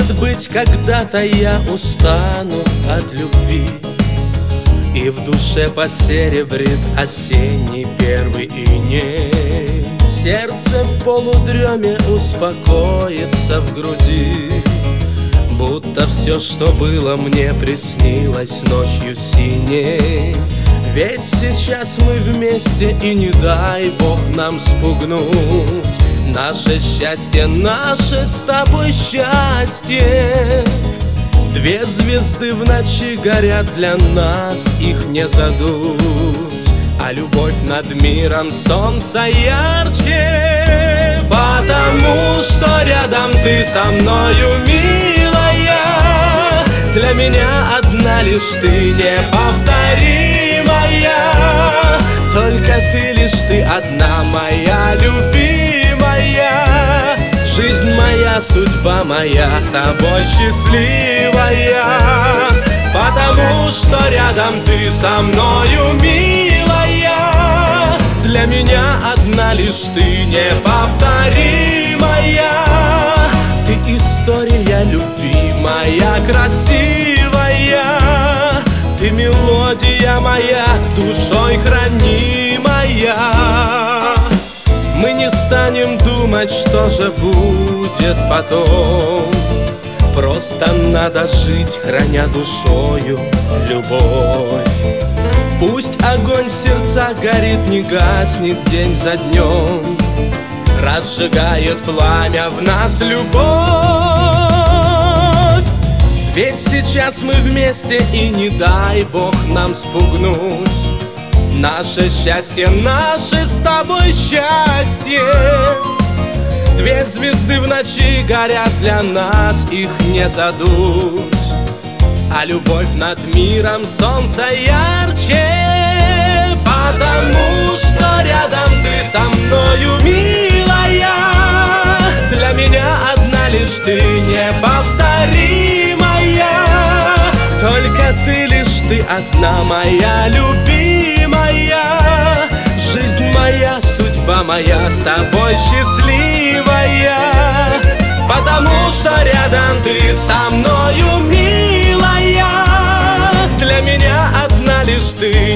Может быть, когда-то я устану от любви, и в душе посеребрит осенний первый иней. Сердце в полудреме успокоится в груди, будто все, что было, мне приснилось ночью синей. Ведь сейчас мы вместе, и не дай Бог нам спугнуть наше счастье, наше с тобой счастье. Две звезды в ночи горят для нас, их не задуть, а любовь над миром солнца ярче. Потому что рядом ты со мною, милая, для меня одна лишь ты неповторимая. Только ты лишь ты одна моя любимая. Жизнь моя, судьба моя, с тобой счастливая. Потому что рядом ты со мною, милая, для меня одна лишь ты неповторимая. Ты история любви моя красивая, ты мелодия моя, душой хранимая. Мы не станем думать, что же будет потом, просто надо жить, храня душою любовь. Пусть огонь в сердцах горит, не гаснет день за днем, разжигает пламя в нас любовь. Ведь сейчас мы вместе, и не дай Бог нам спугнуть наше счастье, наше с тобой счастье. Две звезды в ночи горят для нас, их не задуть, а любовь над миром солнца ярче. Потому что рядом ты со мною, милая, для меня одна лишь ты неповторимая. Только ты лишь ты одна моя любимая. Жизнь моя, судьба моя, с тобой счастливая. Потому что рядом ты со мною, милая, для меня одна лишь ты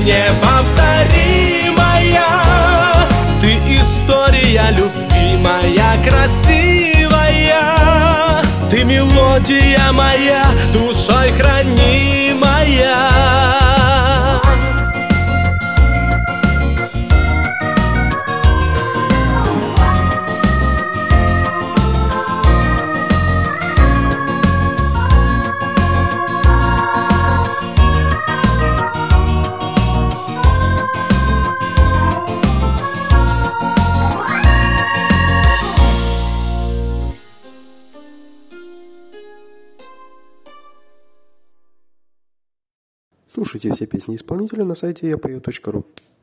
неповторимая. Ты история любви моя красивая, ты мелодия моя, душой хранимая. Слушайте все песни исполнителя на сайте yapою.ru.